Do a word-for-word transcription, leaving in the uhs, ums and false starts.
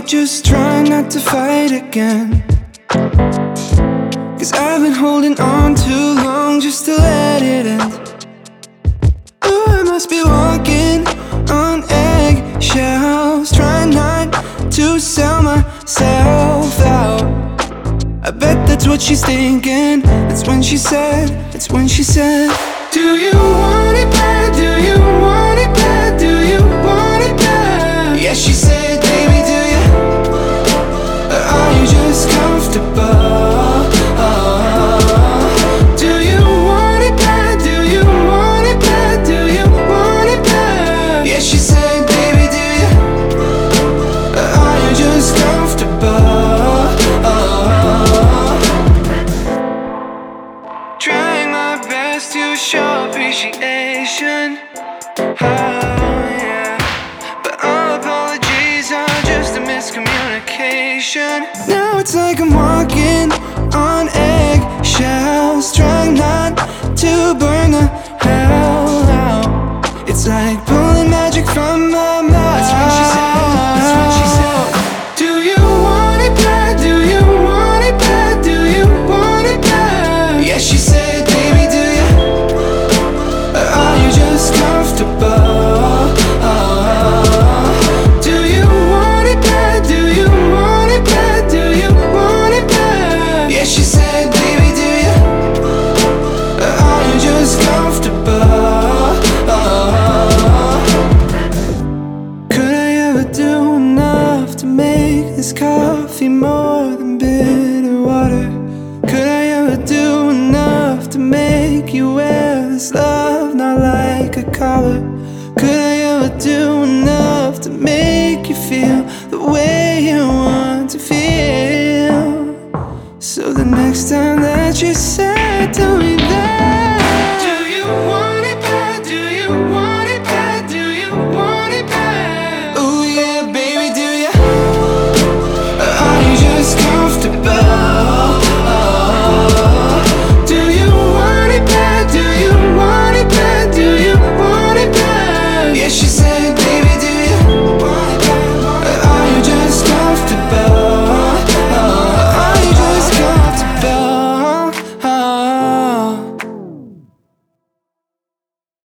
just try not to fight again? Cause I've been holding on too long just to let it end. Oh, I must be walking on eggshells, trying not to sell myself out. I bet that's what she's thinking. That's when she said, that's when she said, do you want it bad? Do you want it bad? Do you want it bad? Yeah, she said, baby, do you? Or are you just comfortable? Do you want it bad? Do you want it bad? Do you want it bad? Yeah, she said, baby, do you? Or are you just comfortable? Trying my best to show appreciation. Oh, yeah. But all apologies are just a miscommunication. Now it's like I'm walking on eggshells, trying not to burn the hell out. It's like pulling magic from my mouth. That's when she said, that's when she said, do you want it bad? Do you want it bad? Do you want it bad? Yeah, she said, baby, do you? Or are you just comfortable? Do you want it bad? Do you want it bad? Do you want it bad? Yeah, she said, baby, do you? Or are you just comfortable? Could I ever do enough to make this coffee more than bitter water? Could I ever do enough to make you wear this love not like a collar? Could I ever do enough to make you feel the way you want to feel? So the next time that you say, do you